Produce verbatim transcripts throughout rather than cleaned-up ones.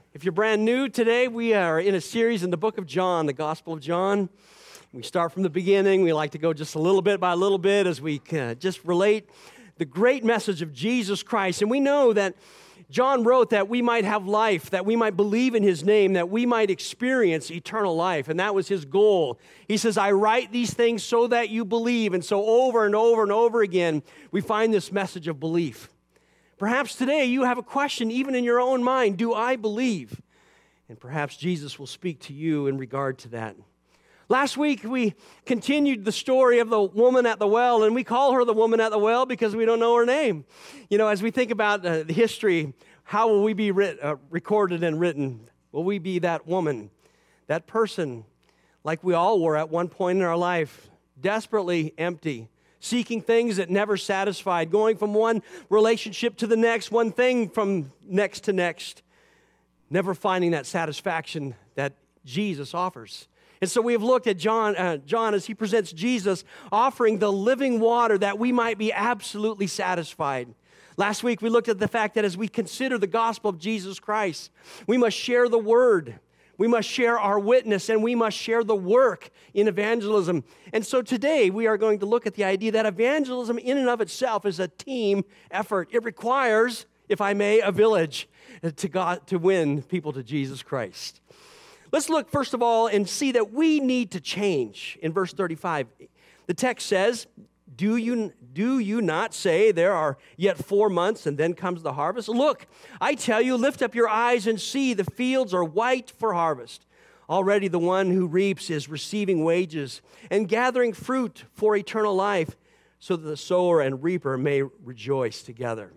If you're brand new today, we are in a series in the book of John, the Gospel of John. We start from the beginning. We like to go just a little bit by a little bit as we uh, just relate the great message of Jesus Christ. And we know that John wrote that we might have life, that we might believe in his name, that we might experience eternal life. And that was his goal. He says, I write these things so that you believe. And so over and over and over again, we find this message of belief. Perhaps today you have a question even in your own mind, do I believe? And perhaps Jesus will speak to you in regard to that. Last week we continued the story of the woman at the well, and we call her the woman at the well because we don't know her name. You know, as we think about uh, the history, how will we be writ- uh, recorded and written? Will we be that woman, that person, like we all were at one point in our life, desperately empty, seeking things that never satisfied, going from one relationship to the next, one thing from next to next, never finding that satisfaction that Jesus offers. And so we have looked at John, uh, John as he presents Jesus offering the living water that we might be absolutely satisfied. Last week we looked at the fact that as we consider the gospel of Jesus Christ, we must share the word. We must share our witness, and we must share the work in evangelism. And so today we are going to look at the idea that evangelism in and of itself is a team effort. It requires, if I may, a village to God to win people to Jesus Christ. Let's look first of all and see that we need to change. In verse thirty-five, the text says, Do you, do you not say there are yet four months and then comes the harvest? Look, I tell you, lift up your eyes and see the fields are white for harvest. Already the one who reaps is receiving wages and gathering fruit for eternal life, so that the sower and reaper may rejoice together.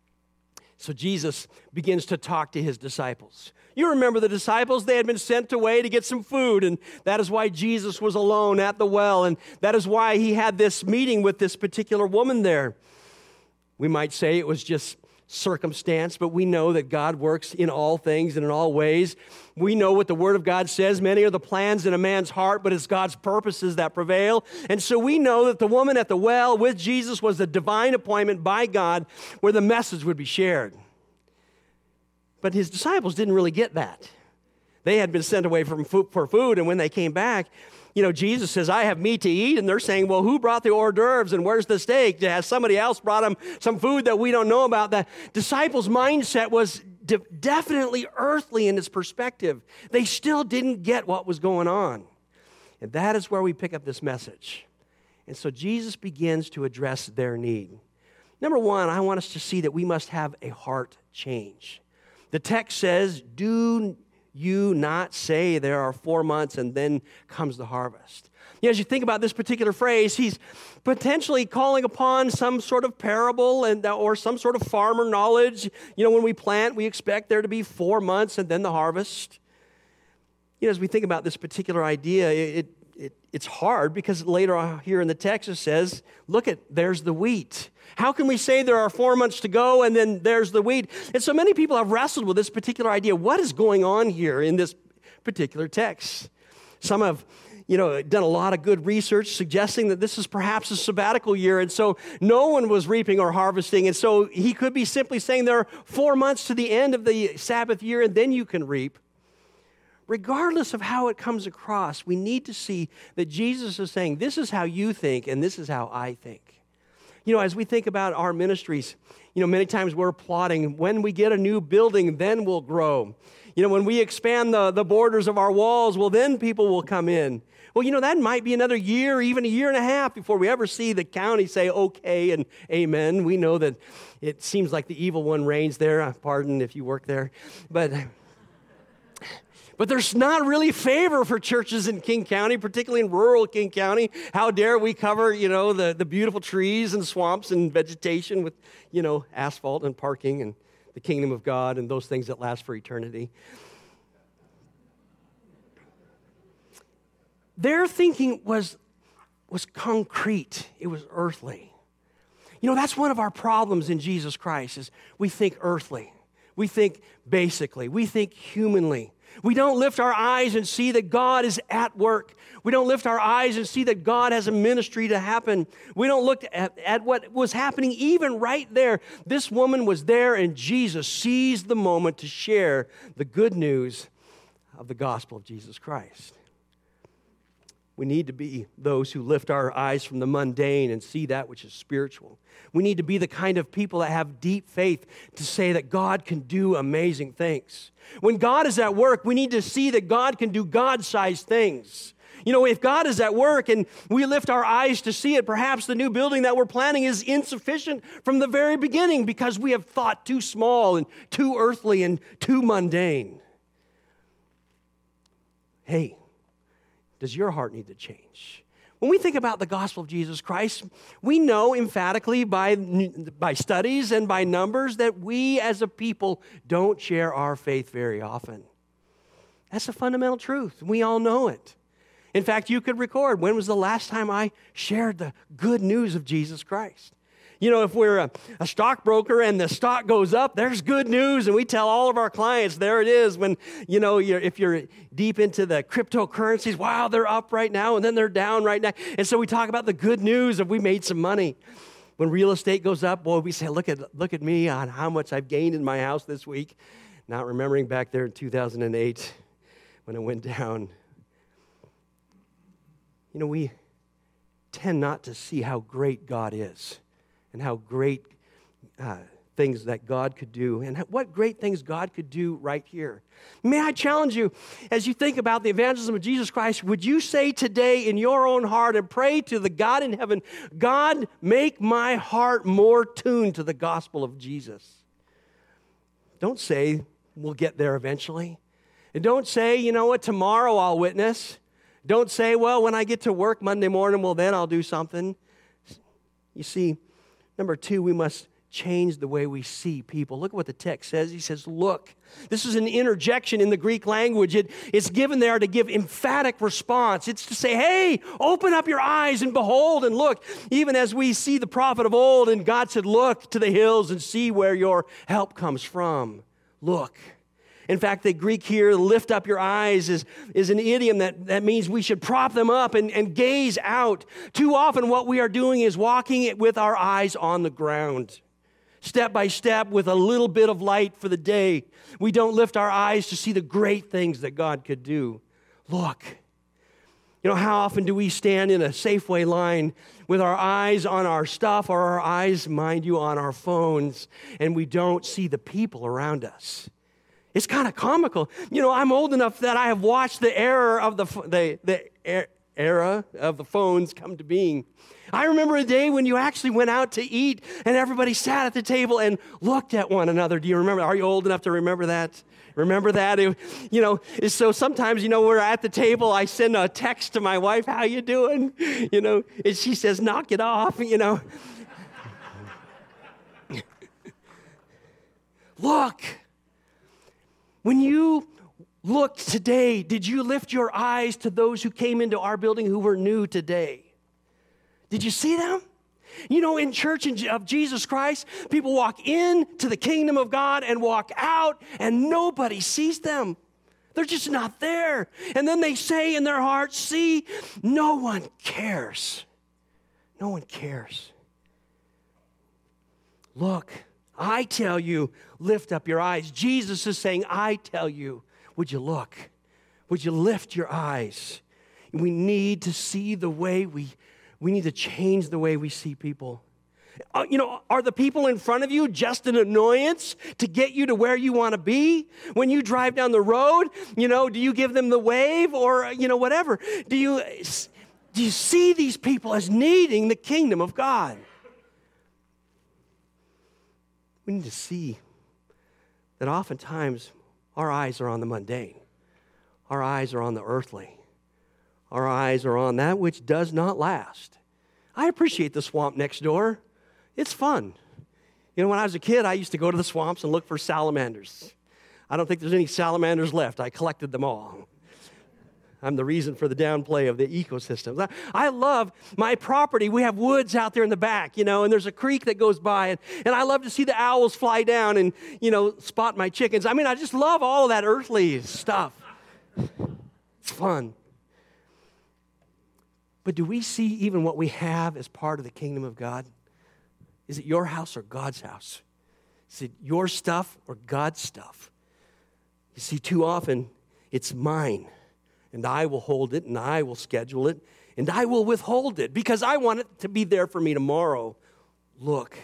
So Jesus begins to talk to his disciples. You remember the disciples, they had been sent away to get some food, and that is why Jesus was alone at the well, and that is why he had this meeting with this particular woman there. We might say it was just circumstance, but we know that God works in all things and in all ways. We know what the Word of God says. Many are the plans in a man's heart, but it's God's purposes that prevail. And so we know that the woman at the well with Jesus was a divine appointment by God where the message would be shared. But his disciples didn't really get that. They had been sent away from food, for food, and when they came back, you know, Jesus says, I have meat to eat, and they're saying, well, who brought the hors d'oeuvres, and where's the steak? Has somebody else brought them some food that we don't know about? The disciples' mindset was de- definitely earthly in its perspective. They still didn't get what was going on. And that is where we pick up this message. And so Jesus begins to address their need. Number one, I want us to see that we must have a heart change. The text says, do you not say there are four months and then comes the harvest? You know, as you think about this particular phrase, he's potentially calling upon some sort of parable and or some sort of farmer knowledge. You know, when we plant, we expect there to be four months and then the harvest. You know, as we think about this particular idea, it, it it's hard because later on here in the text it says, look at, there's the wheat. How can we say there are four months to go and then there's the wheat? And so many people have wrestled with this particular idea. What is going on here in this particular text? Some have, you know, done a lot of good research suggesting that this is perhaps a sabbatical year, and so no one was reaping or harvesting, and so he could be simply saying there are four months to the end of the Sabbath year and then you can reap. Regardless of how it comes across, we need to see that Jesus is saying, this is how you think and this is how I think. You know, as we think about our ministries, you know, many times we're plotting, when we get a new building, then we'll grow. You know, when we expand the, the borders of our walls, well, then people will come in. Well, you know, that might be another year, even a year and a half before we ever see the county say okay and amen. We know that it seems like the evil one reigns there. Pardon if you work there. But... But there's not really favor for churches in King County, particularly in rural King County. How dare we cover, you know, the, the beautiful trees and swamps and vegetation with, you know, asphalt and parking and the kingdom of God and those things that last for eternity. Their thinking was, was concrete. It was earthly. You know, that's one of our problems in Jesus Christ is we think earthly. We think basically. We think humanly. We don't lift our eyes and see that God is at work. We don't lift our eyes and see that God has a ministry to happen. We don't look at, at what was happening even right there. This woman was there, and Jesus seized the moment to share the good news of the gospel of Jesus Christ. We need to be those who lift our eyes from the mundane and see that which is spiritual. We need to be the kind of people that have deep faith to say that God can do amazing things. When God is at work, we need to see that God can do God-sized things. You know, if God is at work and we lift our eyes to see it, perhaps the new building that we're planning is insufficient from the very beginning because we have thought too small and too earthly and too mundane. Hey, does your heart need to change? When we think about the gospel of Jesus Christ, we know emphatically by, by studies and by numbers that we as a people don't share our faith very often. That's a fundamental truth. We all know it. In fact, you could record, when was the last time I shared the good news of Jesus Christ? You know, if we're a, a stockbroker and the stock goes up, there's good news, and we tell all of our clients, there it is. When, you know, you're, if you're deep into the cryptocurrencies, wow, they're up right now, and then they're down right now. And so we talk about the good news of we made some money. When real estate goes up, boy, we say, look at, look at me on how much I've gained in my house this week. Not remembering back there in two thousand eight when it went down. You know, we tend not to see how great God is. And how great uh, things that God could do, and what great things God could do right here. May I challenge you, as you think about the evangelism of Jesus Christ, would you say today in your own heart and pray to the God in heaven, God, make my heart more tuned to the gospel of Jesus. Don't say, we'll get there eventually. And don't say, you know what, tomorrow I'll witness. Don't say, well, when I get to work Monday morning, well, then I'll do something. You see, number two, we must change the way we see people. Look at what the text says. He says, look. This is an interjection in the Greek language. It, it's given there to give emphatic response. It's to say, hey, open up your eyes and behold and look. Even as we see the prophet of old, and God said, look to the hills and see where your help comes from. Look. In fact, the Greek here, lift up your eyes, is, is an idiom that, that means we should prop them up and, and gaze out. Too often what we are doing is walking it with our eyes on the ground. Step by step with a little bit of light for the day. We don't lift our eyes to see the great things that God could do. Look. You know, how often do we stand in a Safeway line with our eyes on our stuff or our eyes, mind you, on our phones, and we don't see the people around us? It's kind of comical. You know, I'm old enough that I have watched the era of the the, the era of the phones come to being. I remember a day when you actually went out to eat and everybody sat at the table and looked at one another. Do you remember? Are you old enough to remember that? Remember that? It, you know, so sometimes, you know, we're at the table, I send a text to my wife, how you doing? You know, and she says, knock it off, you know. Look. When you looked today, did you lift your eyes to those who came into our building who were new today? Did you see them? You know, in Church of Jesus Christ, people walk into the kingdom of God and walk out, and nobody sees them. They're just not there. And then they say in their hearts, see, no one cares. No one cares. Look. I tell you, lift up your eyes. Jesus is saying, I tell you, would you look? Would you lift your eyes? We need to see the way we, we need to change the way we see people. Uh, you know, are the people in front of you just an annoyance to get you to where you want to be? When you drive down the road, you know, do you give them the wave or, you know, whatever? Do you, do you see these people as needing the kingdom of God? We need to see that oftentimes our eyes are on the mundane. Our eyes are on the earthly. Our eyes are on that which does not last. I appreciate the swamp next door. It's fun. You know, when I was a kid, I used to go to the swamps and look for salamanders. I don't think there's any salamanders left. I collected them all. I'm the reason for the downplay of the ecosystems. I love my property. We have woods out there in the back, you know, and there's a creek that goes by, and, and I love to see the owls fly down and, you know, spot my chickens. I mean, I just love all of that earthly stuff. It's fun. But do we see even what we have as part of the kingdom of God? Is it your house or God's house? Is it your stuff or God's stuff? You see, too often it's mine, and I will hold it, and I will schedule it, and I will withhold it because I want it to be there for me tomorrow. Look.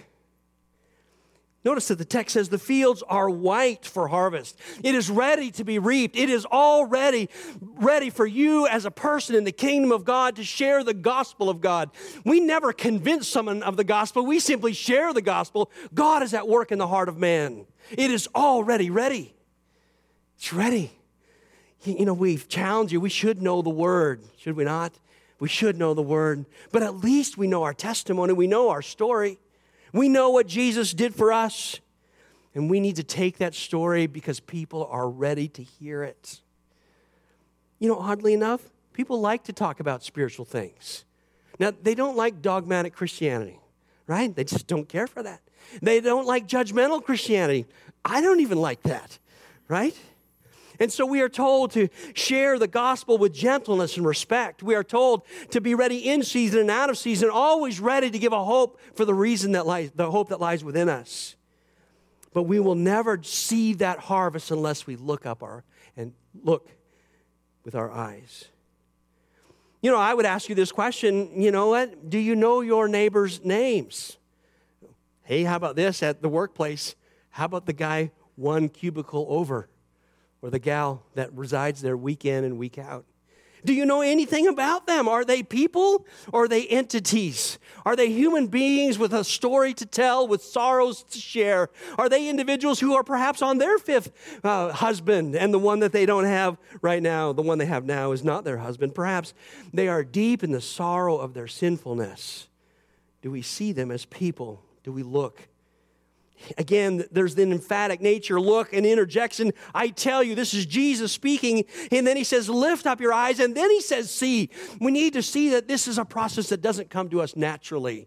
Notice that the text says the fields are white for harvest. It is ready to be reaped. It is already ready for you as a person in the kingdom of God to share the gospel of God. We never convince someone of the gospel. We simply share the gospel. God is at work in the heart of man. It is already ready. It's ready. You know, we've challenged you. We should know the word, should we not? We should know the word. But at least we know our testimony. We know our story. We know what Jesus did for us, and we need to take that story because people are ready to hear it. You know, oddly enough, people like to talk about spiritual things. Now, they don't like dogmatic Christianity, right? They just don't care for that. They don't like judgmental Christianity. I don't even like that, right? And so we are told to share the gospel with gentleness and respect. We are told to be ready in season and out of season, always ready to give a hope for the reason that lies, the hope that lies within us. But we will never see that harvest unless we look up our and look with our eyes. You know, I would ask you this question, you know what? Do you know your neighbor's names? Hey, how about this at the workplace? How about the guy one cubicle over? Or the gal that resides there week in and week out? Do you know anything about them? Are they people or are they entities? Are they human beings with a story to tell, with sorrows to share? Are they individuals who are perhaps on their fifth uh, husband and the one that they don't have right now, the one they have now is not their husband? Perhaps they are deep in the sorrow of their sinfulness. Do we see them as people? Do we look? Again, there's the emphatic nature, look, and interjection. I tell you, this is Jesus speaking. And then he says, lift up your eyes. And then he says, see. We need to see that this is a process that doesn't come to us naturally.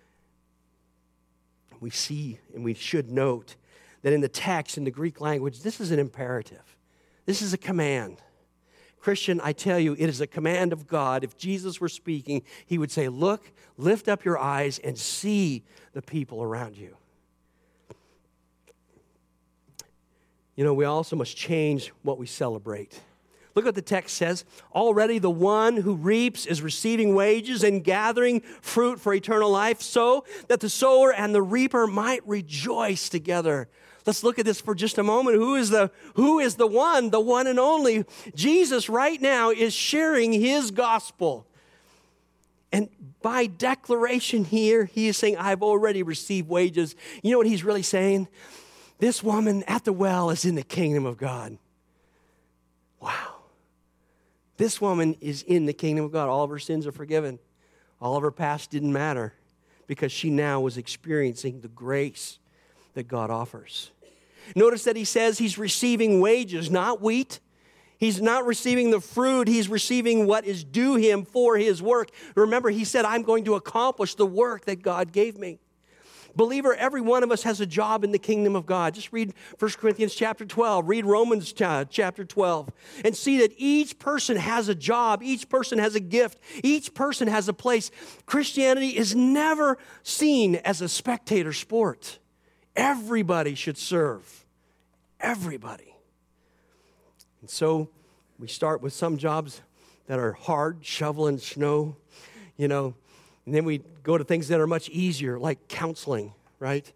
We see, and we should note, that in the text, in the Greek language, this is an imperative. This is a command. Christian, I tell you, it is a command of God. If Jesus were speaking, he would say, look, lift up your eyes and see the people around you. You know, we also must change what we celebrate. Look what the text says. Already the one who reaps is receiving wages and gathering fruit for eternal life, so that the sower and the reaper might rejoice together. Let's look at this for just a moment. Who is the, who is the one, the one and only? Jesus right now is sharing his gospel. And by declaration here, he is saying, I've already received wages. You know what he's really saying? This woman at the well is in the kingdom of God. Wow. This woman is in the kingdom of God. All of her sins are forgiven. All of her past didn't matter because she now was experiencing the grace that God offers. Notice that he says he's receiving wages, not wheat. He's not receiving the fruit. He's receiving what is due him for his work. Remember, he said, I'm going to accomplish the work that God gave me. Believer, every one of us has a job in the kingdom of God. Just read First Corinthians chapter twelve. Read Romans chapter twelve. And see that each person has a job. Each person has a gift. Each person has a place. Christianity is never seen as a spectator sport. Everybody should serve. Everybody. And so we start with some jobs that are hard, shoveling snow, you know, and then we go to things that are much easier, like counseling, right?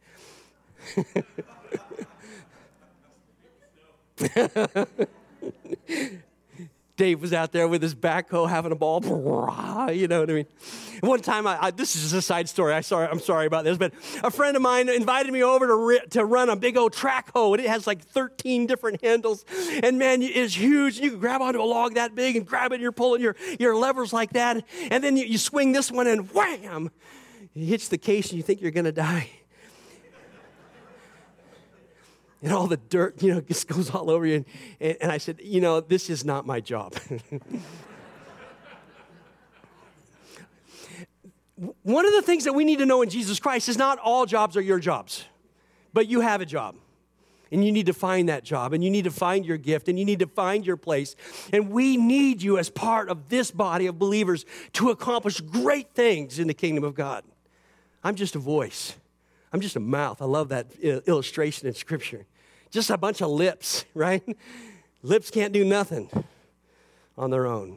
Dave was out there with his backhoe having a ball, you know what I mean? One time, I, I, this is a side story. I sorry, I'm sorry about this, but a friend of mine invited me over to, ri- to run a big old track hoe, and it has like thirteen different handles, and man, it's huge. You can grab onto a log that big and grab it, and you're pulling your, your levers like that, and then you, you swing this one, and wham! It hits the case, and you think you're going to die. And all the dirt, you know, just goes all over you. And, and, and I said, you know, this is not my job. One of the things that we need to know in Jesus Christ is not all jobs are your jobs, but you have a job. And you need to find that job, and you need to find your gift, and you need to find your place. And we need you as part of this body of believers to accomplish great things in the kingdom of God. I'm just a voice. I'm just a mouth. I love that illustration in Scripture. Just a bunch of lips, right? Lips can't do nothing on their own.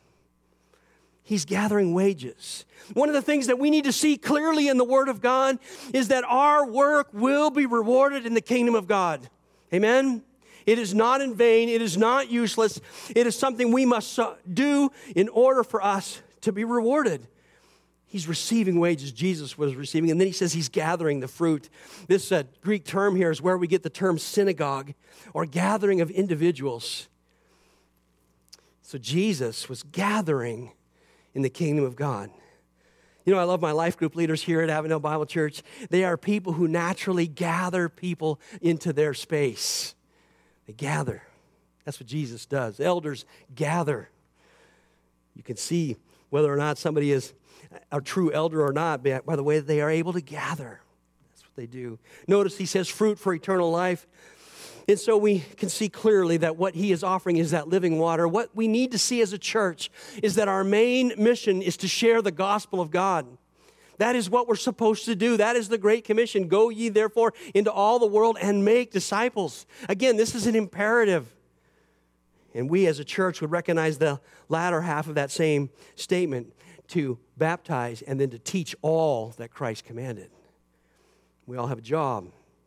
He's gathering wages. One of the things that we need to see clearly in the Word of God is that our work will be rewarded in the kingdom of God. Amen? It is not in vain. It is not useless. It is something we must do in order for us to be rewarded. He's receiving wages. Jesus was receiving. And then he says he's gathering the fruit. This uh, Greek term here is where we get the term synagogue, or gathering of individuals. So Jesus was gathering in the kingdom of God. You know, I love my life group leaders here at Avondale Bible Church. They are people who naturally gather people into their space. They gather. That's what Jesus does. Elders gather. You can see whether or not somebody is a true elder or not by the way that they are able to gather. That's what they do. Notice he says fruit for eternal life. And so we can see clearly that what he is offering is that living water. What we need to see as a church is that our main mission is to share the gospel of God. That is what we're supposed to do. That is the Great Commission. Go ye therefore into all the world and make disciples. Again, this is an imperative. And we as a church would recognize the latter half of that same statement, to baptize and then to teach all that Christ commanded. We all have a job.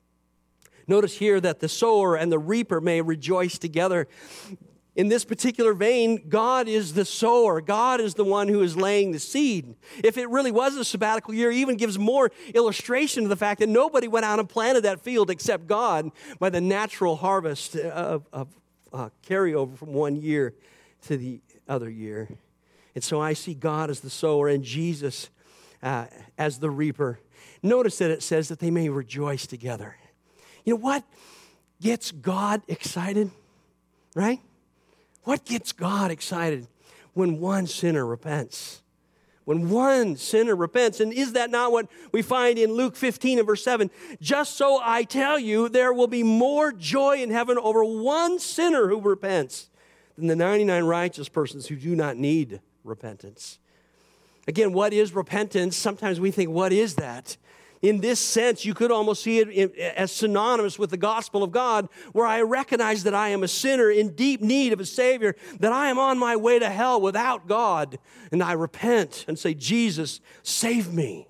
Notice here that the sower and the reaper may rejoice together. In this particular vein, God is the sower. God is the one who is laying the seed. If it really was a sabbatical year, it even gives more illustration to the fact that nobody went out and planted that field except God by the natural harvest of, of uh, carryover from one year to the other year. And so I see God as the sower and Jesus uh, as the reaper. Notice that it says that they may rejoice together. You know what gets God excited, right? What gets God excited? When one sinner repents. When one sinner repents. And is that not what we find in Luke fifteen and verse seven? Just so I tell you, there will be more joy in heaven over one sinner who repents than the ninety-nine righteous persons who do not need repentance. Again, what is repentance? Sometimes we think, what is that? In this sense, you could almost see it as synonymous with the gospel of God, where I recognize that I am a sinner in deep need of a Savior, that I am on my way to hell without God, and I repent and say, Jesus, save me.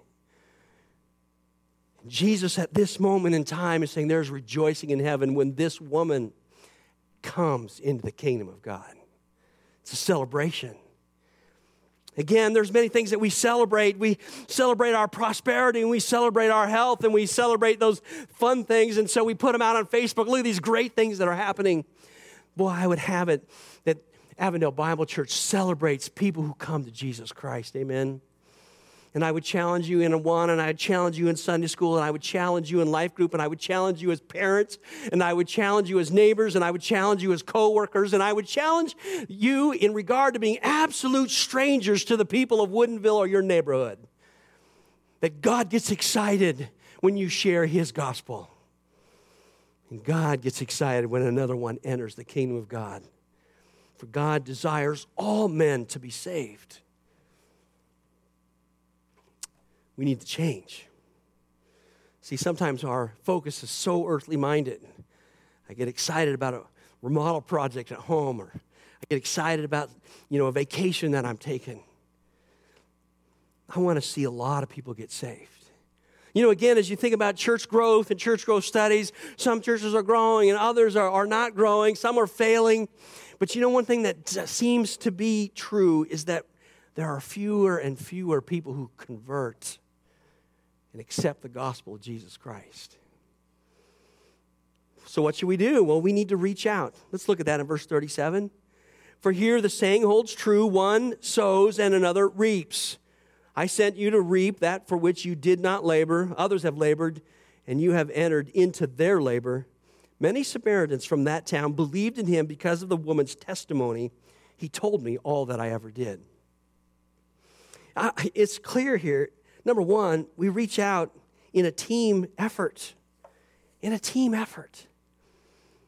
Jesus at this moment in time is saying there's rejoicing in heaven when this woman comes into the kingdom of God. It's a celebration. Again, there's many things that we celebrate. We celebrate our prosperity, and we celebrate our health, and we celebrate those fun things, and so we put them out on Facebook. Look at these great things that are happening. Boy, I would have it that Avondale Bible Church celebrates people who come to Jesus Christ. Amen. And I would challenge you in a one, and I would challenge you in Sunday school, and I would challenge you in life group, and I would challenge you as parents, and I would challenge you as neighbors, and I would challenge you as co-workers, and I would challenge you in regard to being absolute strangers to the people of Woodinville or your neighborhood. That God gets excited when you share his gospel. And God gets excited when another one enters the kingdom of God. For God desires all men to be saved. We need to change. See, sometimes our focus is so earthly minded. I get excited about a remodel project at home, or I get excited about, you know, a vacation that I'm taking. I want to see a lot of people get saved. You know, again, as you think about church growth and church growth studies, some churches are growing and others are, are not growing. Some are failing. But you know, one thing that seems to be true is that there are fewer and fewer people who convert and accept the gospel of Jesus Christ. So what should we do? Well, we need to reach out. Let's look at that in verse thirty-seven. For here the saying holds true, one sows and another reaps. I sent you to reap that for which you did not labor. Others have labored, and you have entered into their labor. Many Samaritans from that town believed in him because of the woman's testimony. He told me all that I ever did. Uh, it's clear here. Number one, we reach out in a team effort. In a team effort.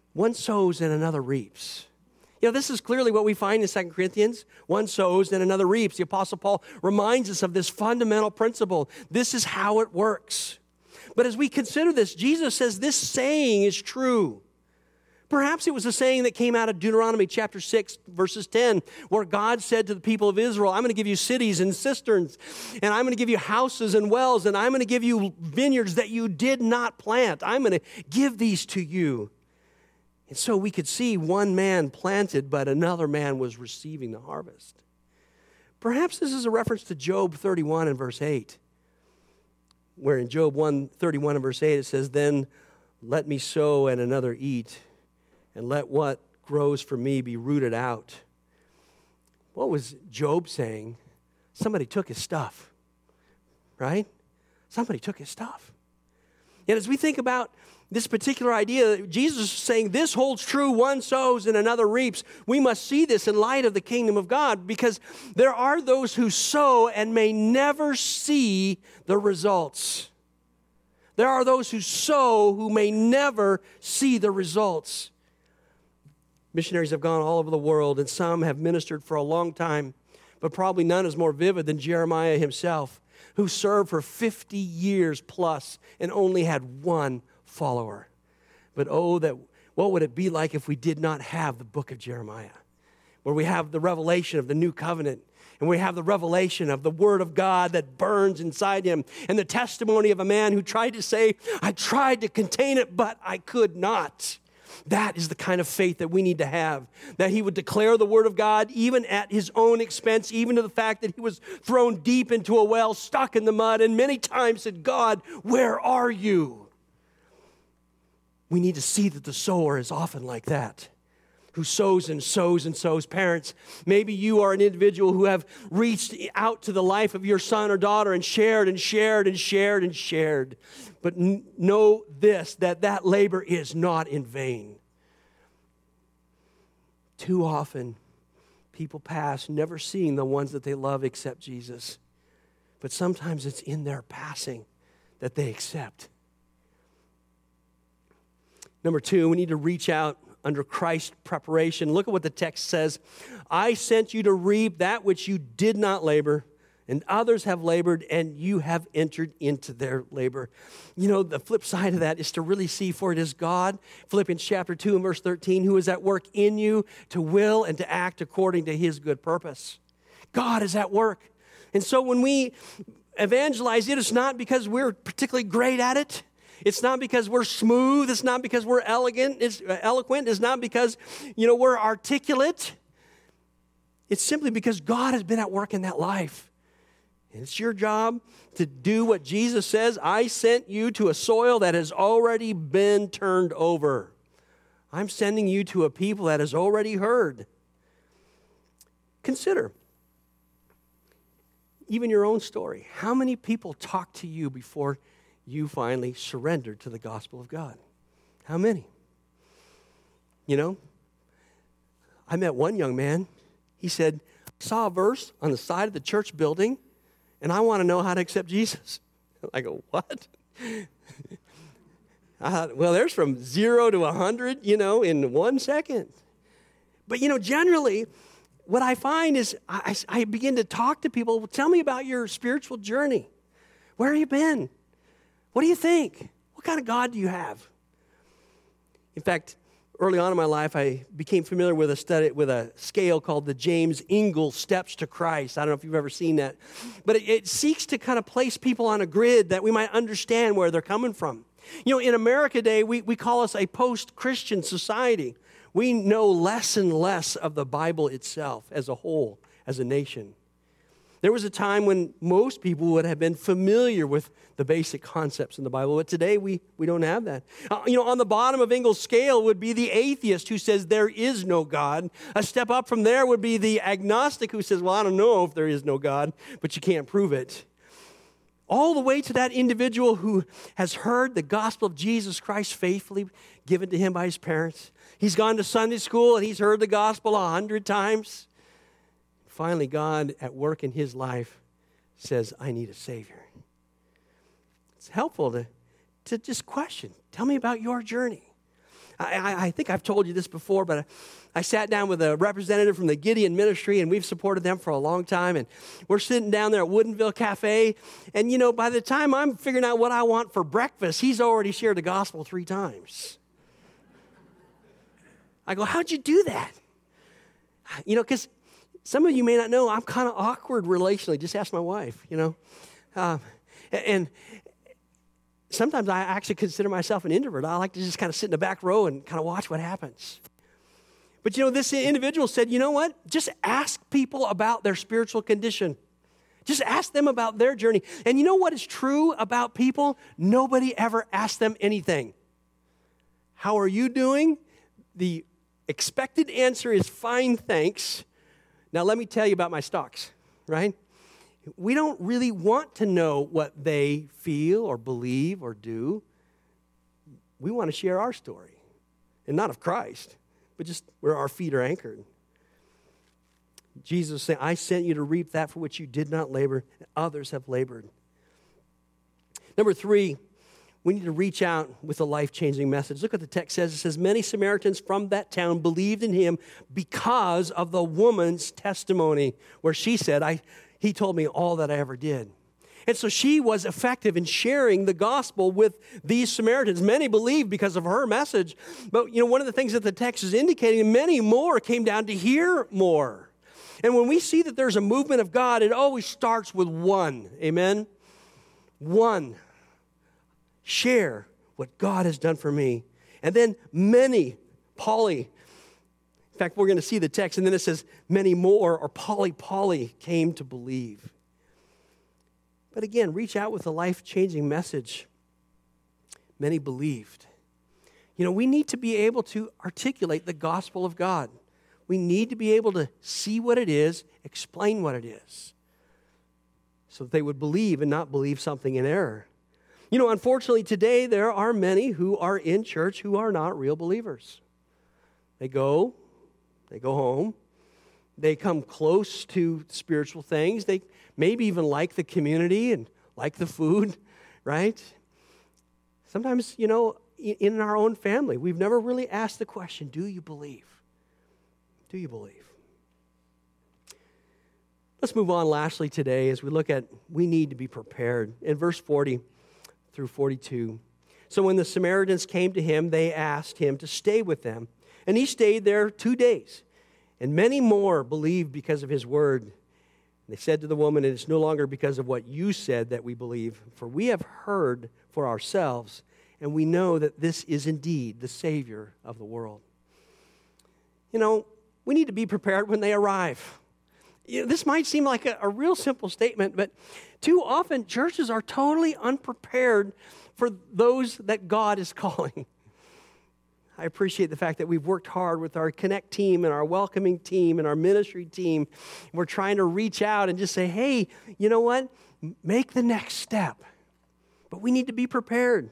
One sows and another reaps. You know, this is clearly what we find in Second Corinthians. One sows and another reaps. The Apostle Paul reminds us of this fundamental principle. This is how it works. But as we consider this, Jesus says this saying is true. Perhaps it was a saying that came out of Deuteronomy chapter six, verses ten, where God said to the people of Israel, I'm going to give you cities and cisterns, and I'm going to give you houses and wells, and I'm going to give you vineyards that you did not plant. I'm going to give these to you. And so we could see one man planted, but another man was receiving the harvest. Perhaps this is a reference to Job thirty-one and verse eight, where in Job one thirty-one and verse eight it says, then let me sow and another eat, and let what grows for me be rooted out. What was Job saying? Somebody took his stuff, right? Somebody took his stuff. And as we think about this particular idea, Jesus is saying this holds true, one sows and another reaps. We must see this in light of the kingdom of God, because there are those who sow and may never see the results. There are those who sow who may never see the results. Missionaries have gone all over the world, and some have ministered for a long time, but probably none is more vivid than Jeremiah himself, who served for fifty years plus and only had one follower. But oh, that what would it be like if we did not have the book of Jeremiah, where we have the revelation of the new covenant, and we have the revelation of the word of God that burns inside him, and the testimony of a man who tried to say, I tried to contain it, but I could not. That is the kind of faith that we need to have, that he would declare the word of God even at his own expense, even to the fact that he was thrown deep into a well, stuck in the mud, and many times said, God, where are you? We need to see that the sower is often like that, who sows and sows and sows. Parents, maybe you are an individual who have reached out to the life of your son or daughter and shared and shared and shared and shared. But n- know this, that that labor is not in vain. Too often, people pass never seeing the ones that they love except Jesus. But sometimes it's in their passing that they accept. Number two, we need to reach out under Christ's preparation. Look at what the text says. I sent you to reap that which you did not labor, and others have labored, and you have entered into their labor. You know, the flip side of that is to really see, for it is God, Philippians chapter two and verse thirteen, who is at work in you to will and to act according to his good purpose. God is at work. And so when we evangelize it, it's not because we're particularly great at it. It's not because we're smooth. It's not because we're elegant. It's uh, eloquent. It's not because, you know, we're articulate. It's simply because God has been at work in that life. And it's your job to do what Jesus says. I sent you to a soil that has already been turned over. I'm sending you to a people that has already heard. Consider even your own story. How many people talked to you before you finally surrendered to the gospel of God? How many? You know, I met one young man. He said, I saw a verse on the side of the church building, and I want to know how to accept Jesus. I go, what? uh, well, there's from zero to a hundred, you know, in one second. But, you know, generally, what I find is I, I begin to talk to people. Well, tell me about your spiritual journey. Where have you been? What do you think? What kind of God do you have? In fact, early on in my life, I became familiar with a study with a scale called the James Ingle Steps to Christ. I don't know if you've ever seen that. But it, it seeks to kind of place people on a grid that we might understand where they're coming from. You know, in America today, we, we call us a post-Christian society. We know less and less of the Bible itself as a whole, as a nation. There was a time when most people would have been familiar with the basic concepts in the Bible, but today we, we don't have that. Uh, you know, on the bottom of Ingle's scale would be the atheist who says there is no God. A step up from there would be the agnostic who says, well, I don't know if there is no God, but you can't prove it. All the way to that individual who has heard the gospel of Jesus Christ faithfully given to him by his parents. He's gone to Sunday school and he's heard the gospel a hundred times. Finally, God at work in his life says, I need a Savior. It's helpful to, to just question. Tell me about your journey. I, I, I think I've told you this before, but I, I sat down with a representative from the Gideon Ministry, and we've supported them for a long time, and we're sitting down there at Woodinville Cafe, and, you know, by the time I'm figuring out what I want for breakfast, he's already shared the gospel three times. I go, how'd you do that? You know, because some of you may not know, I'm kind of awkward relationally. Just ask my wife, you know. Um, and sometimes I actually consider myself an introvert. I like to just kind of sit in the back row and kind of watch what happens. But, you know, this individual said, you know what? Just ask people about their spiritual condition. Just ask them about their journey. And you know what is true about people? Nobody ever asks them anything. How are you doing? The expected answer is fine, thanks. Now, let me tell you about my stocks, right? We don't really want to know what they feel or believe or do. We want to share our story, and not of Christ, but just where our feet are anchored. Jesus said, I sent you to reap that for which you did not labor, and others have labored. Number three, we need to reach out with a life-changing message. Look what the text says. It says, many Samaritans from that town believed in him because of the woman's testimony, where she said, I, he told me all that I ever did. And so she was effective in sharing the gospel with these Samaritans. Many believed because of her message. But, you know, one of the things that the text is indicating, many more came down to hear more. And when we see that there's a movement of God, it always starts with one. Amen? One. Share what God has done for me. And then many, poly. In fact, we're going to see the text, and then it says many more, or poly, poly, came to believe. But again, reach out with a life-changing message. Many believed. You know, we need to be able to articulate the gospel of God. We need to be able to see what it is, explain what it is, so that they would believe and not believe something in error. You know, unfortunately, today there are many who are in church who are not real believers. They go, they go home, they come close to spiritual things, they maybe even like the community and like the food, right? Sometimes, you know, in our own family, we've never really asked the question, do you believe? Do you believe? Let's move on lastly today as we look at we need to be prepared. In verse forty through forty-two. So when the Samaritans came to him, they asked him to stay with them. And he stayed there two days. And many more believed because of his word. And they said to the woman, it is no longer because of what you said that we believe, for we have heard for ourselves, and we know that this is indeed the Savior of the world. You know, we need to be prepared when they arrive. You know, this might seem like a, a real simple statement, but too often churches are totally unprepared for those that God is calling. I appreciate the fact that we've worked hard with our Connect team and our welcoming team and our ministry team. We're trying to reach out and just say, hey, you know what? Make the next step. But we need to be prepared.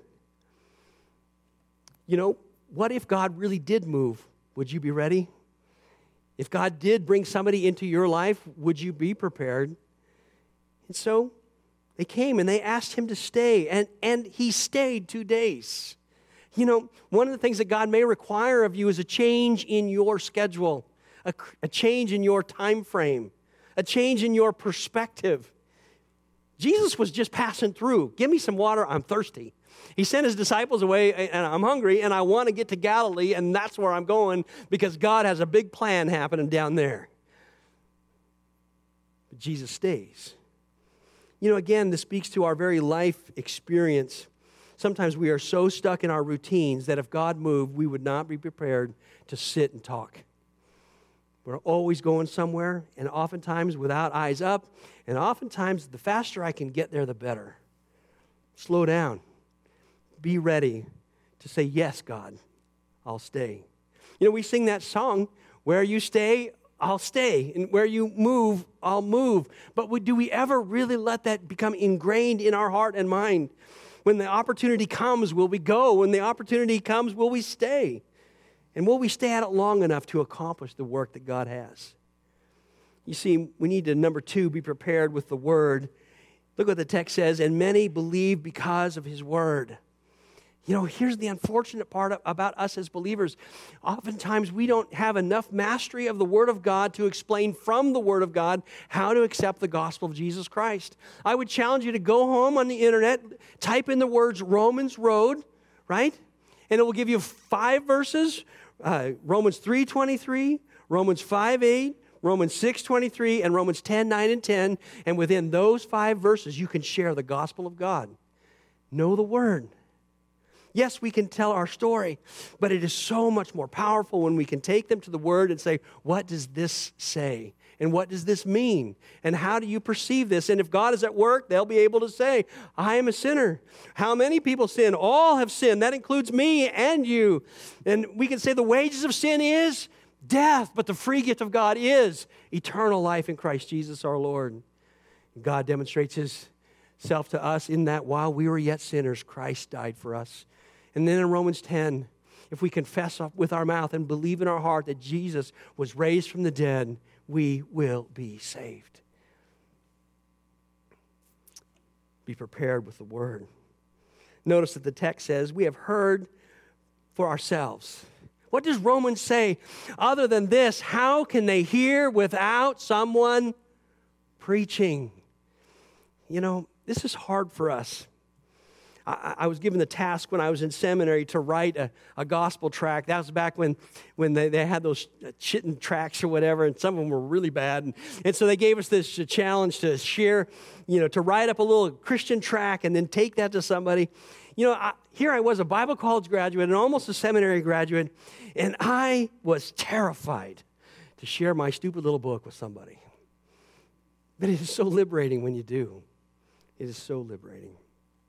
You know, what if God really did move? Would you be ready? If God did bring somebody into your life, would you be prepared? And so they came and they asked him to stay, and, and he stayed two days. You know, one of the things that God may require of you is a change in your schedule, a, a change in your time frame, a change in your perspective. Jesus was just passing through. Give me some water, I'm thirsty. He sent his disciples away, and I'm hungry, and I want to get to Galilee, and that's where I'm going because God has a big plan happening down there. But Jesus stays. You know, again, this speaks to our very life experience. Sometimes we are so stuck in our routines that if God moved, we would not be prepared to sit and talk. We're always going somewhere, and oftentimes without eyes up, and oftentimes the faster I can get there, the better. Slow down. Be ready to say, yes, God, I'll stay. You know, we sing that song, where you stay, I'll stay. And where you move, I'll move. But we, do we ever really let that become ingrained in our heart and mind? When the opportunity comes, will we go? When the opportunity comes, will we stay? And will we stay at it long enough to accomplish the work that God has? You see, we need to, number two, be prepared with the word. Look what the text says, and many believe because of his word. You know, here's the unfortunate part about us as believers. Oftentimes, we don't have enough mastery of the Word of God to explain from the Word of God how to accept the gospel of Jesus Christ. I would challenge you to go home on the internet, type in the words Romans Road, right? And it will give you five verses, uh, Romans three twenty-three, Romans five eight, Romans six twenty-three, and Romans ten nine and ten. And within those five verses, you can share the gospel of God. Know the Word. Yes, we can tell our story, but it is so much more powerful when we can take them to the Word and say, what does this say? And what does this mean? And how do you perceive this? And if God is at work, they'll be able to say, I am a sinner. How many people sin? All have sinned. That includes me and you. And we can say the wages of sin is death, but the free gift of God is eternal life in Christ Jesus our Lord. God demonstrates His self to us in that while we were yet sinners, Christ died for us. And then in Romans ten, if we confess with our mouth and believe in our heart that Jesus was raised from the dead, we will be saved. Be prepared with the Word. Notice that the text says, we have heard for ourselves. What does Romans say? Other than this, how can they hear without someone preaching? You know, this is hard for us. I, I was given the task when I was in seminary to write a, a gospel tract. That was back when, when they, they had those chitten tracts or whatever, and some of them were really bad. And, and so they gave us this challenge to share, you know, to write up a little Christian tract and then take that to somebody. You know, I, here I was, a Bible college graduate and almost a seminary graduate, and I was terrified to share my stupid little book with somebody. But it is so liberating when you do. It is so liberating.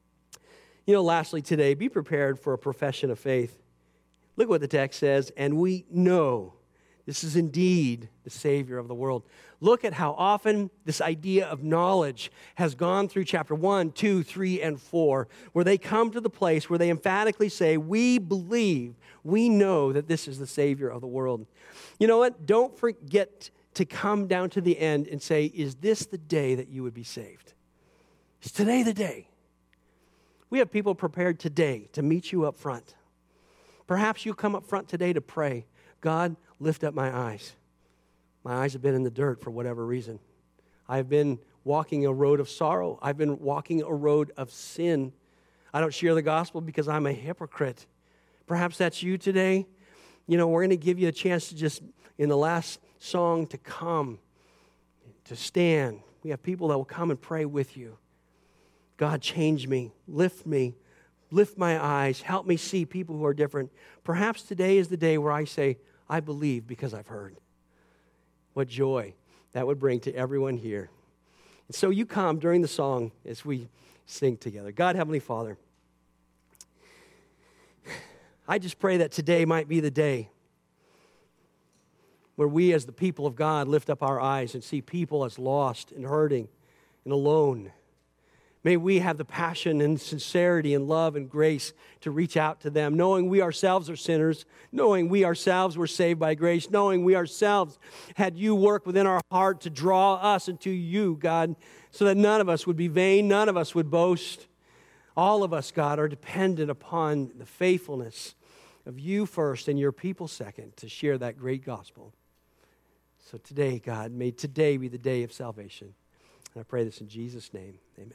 You know, lastly today, be prepared for a profession of faith. Look what the text says, and we know this is indeed the Savior of the world. Look at how often this idea of knowledge has gone through chapter one, two, three, and four, where they come to the place where they emphatically say, we believe, we know that this is the Savior of the world. You know what? Don't forget to come down to the end and say, is this the day that you would be saved? Is today the day? We have people prepared today to meet you up front. Perhaps you come up front today to pray, God, lift up my eyes. My eyes have been in the dirt for whatever reason. I've been walking a road of sorrow. I've been walking a road of sin. I don't share the gospel because I'm a hypocrite. Perhaps that's you today. You know, we're going to give you a chance to just, in the last song, to come, to stand. We have people that will come and pray with you. God, change me, lift me, lift my eyes, help me see people who are different. Perhaps today is the day where I say, I believe because I've heard. What joy that would bring to everyone here. And so you come during the song as we sing together. God, Heavenly Father, I just pray that today might be the day where we as the people of God lift up our eyes and see people as lost and hurting and alone. May we have the passion and sincerity and love and grace to reach out to them, knowing we ourselves are sinners, knowing we ourselves were saved by grace, knowing we ourselves had you work within our heart to draw us into you, God, so that none of us would be vain, none of us would boast. All of us, God, are dependent upon the faithfulness of you first and your people second to share that great gospel. So today, God, may today be the day of salvation. And I pray this in Jesus' name. Amen.